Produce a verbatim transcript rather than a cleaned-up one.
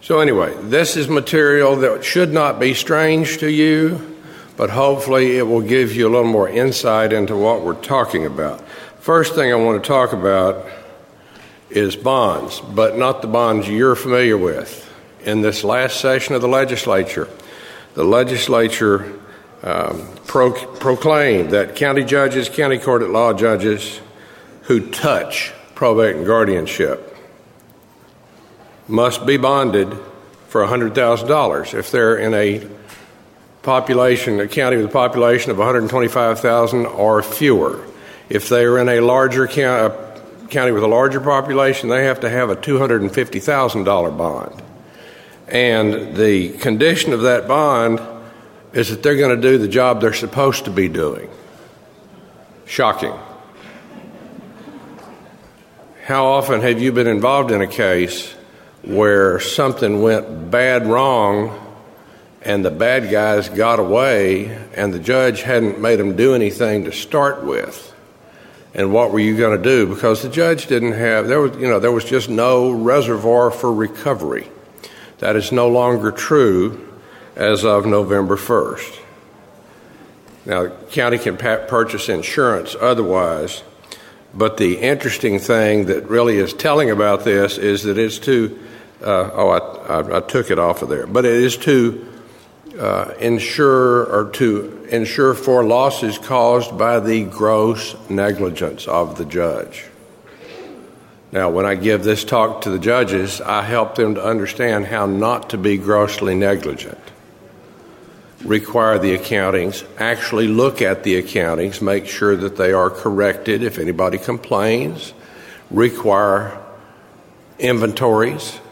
So anyway, this is material that should not be strange to you, but hopefully it will give you a little more insight into what we're talking about. First thing I want to talk about is bonds, but not the bonds you're familiar with. In this last session of the legislature, the legislature um, pro- proclaimed that county judges, county court at law judges who touch probate and guardianship must be bonded for one hundred thousand dollars if they're in a population, a county with a population of one hundred twenty-five thousand or fewer. If they're in a larger county, a county with a larger population, they have to have a two hundred fifty thousand dollars bond. And the condition of that bond is that they're going to do the job they're supposed to be doing. Shocking. How often have you been involved in a case where something went bad wrong and the bad guys got away and the judge hadn't made them do anything to start with? And what were you going to do? Because the judge didn't have, there was, you know, there was just no reservoir for recovery. That is no longer true as of November first. Now, the county can pa- purchase insurance otherwise, but the interesting thing that really is telling about this is that it's to, uh, oh, I, I, I took it off of there, but it is to uh, insure or to insure for losses caused by the gross negligence of the judge. Now, when I give this talk to the judges, I help them to understand how not to be grossly negligent. Require the accountings, actually look at the accountings, make sure that they are corrected if anybody complains. Require inventories,